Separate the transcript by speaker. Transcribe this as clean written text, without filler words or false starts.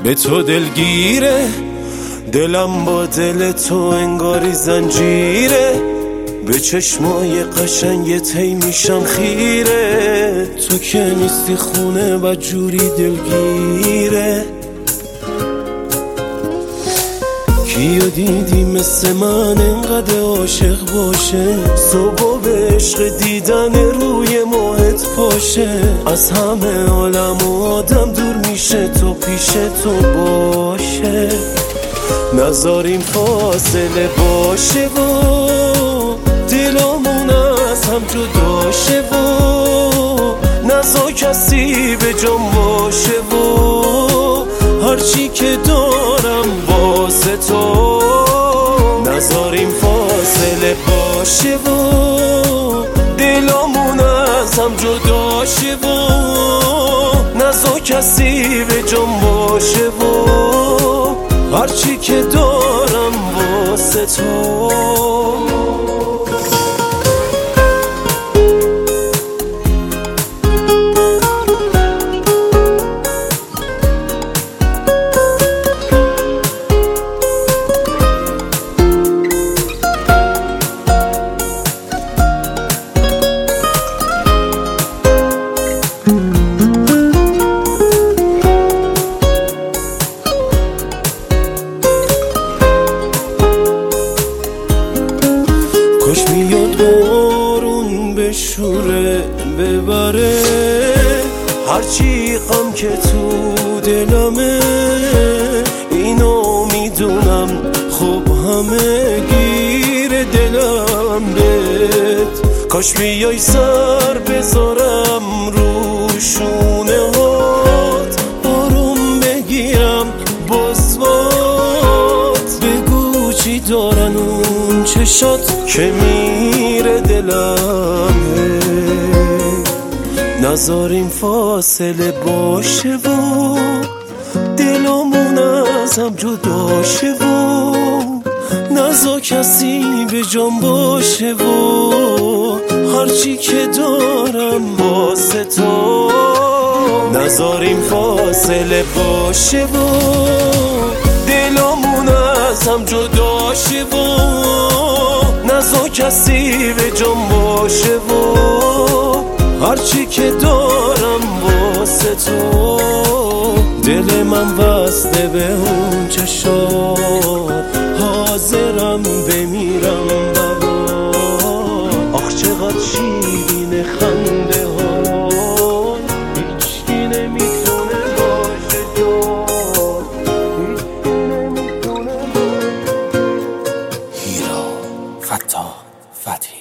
Speaker 1: به تو دلگیره، دلم با دل تو انگاری زنجیره، به چشمای قشنگت هی میشم خیره، تو که نیستی خونه و جوری دلگیره. کیو دیدی مثل من انقدر عاشق باشه، صبح به عشق دیدن روی ماهت پاشه، از همه عالم و آدم دور میشه تو پیش تو باشه، نذاریم فاصله باشه و دلامون از هم جدا شه و نذار کسی به جام باشه و هرچی که دارم واسه تو، نذاریم فاصله باشه و دلامون از هم جدا شه و نذار کسی به جام باشه و هرچی که دارم واسه تو. کاش میاد بارون بشوره ببره هرچی غم که تو دلمه، اینو میدونم خب همه گیر دلم بهت، کاش بیای سر بذارم رو شونه هات، آروم بگیرم بازوات، بگو چی دارن اون چشات که میره دلم، نذاریم فاصله باشه و دلمون از هم جدا شه و نذار کسی به جام باشه و هرچی که دارم واسه تو، نذاریم فاصله باشه و دلمون از هم جدا شه و نذار کسی به جام باشه و هرچی که دارم واسه تو، دل من وصله به اون چشات، حاضرم بمیرم بابا، آخ چقدر شیرین خنده ها، هیچکی نمیتونه باشه جا، هیچکی نمیتونه باشه.
Speaker 2: هیرا فتا فتحی